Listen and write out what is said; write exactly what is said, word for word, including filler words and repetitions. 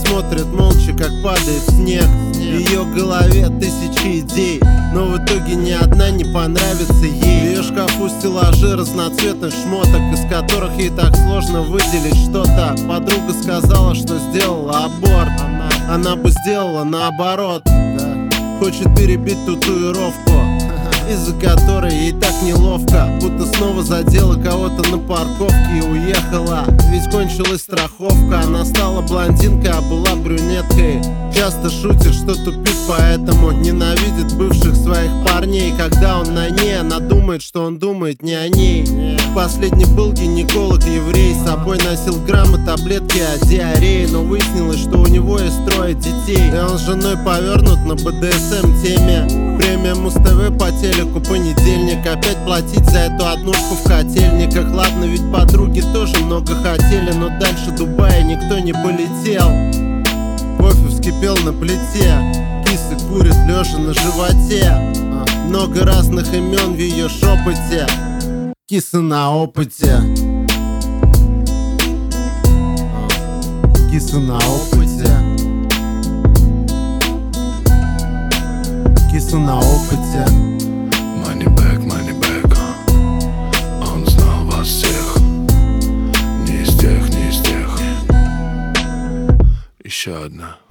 смотрит молча, как падает снег. В ее голове тысячи идей, но в итоге ни одна не понравится ей. В ее шкафу стеллажи разноцветных шмоток, из которых ей так сложно выделить что-то. Подруга сказала, что сделала аборт, она бы сделала наоборот. Хочет перебить татуировку, из-за которой ей так неловко, будто снова задела кого-то на парковке и уехала. Ведь кончилась страховка, она стала блондинкой, а была брюнеткой. Часто шутит, что тупит, поэтому ненавидит бывших своих парней. Когда он на ней, она думает, что он думает не о ней. Последний был гинеколог-еврей, с собой носил граммы, таблетки от диареи, но выяснилось, что у него есть трое детей, и он с женой повернут на бэ дэ эс эм теме. Премия Муз-ТВ по телеку, понедельник, опять платить за эту однушку в котельниках. Ладно, ведь подруги тоже много хотели, но дальше Дубая никто не полетел. Кофе вскипел на плите, кисы курит лежа на животе. Много разных имен в ее шепоте, кисы на опыте. Кисы на опыте. Кисы на опыте. Money back, money back, а. Он знал вас всех. Не из тех, не из тех. Еще одна.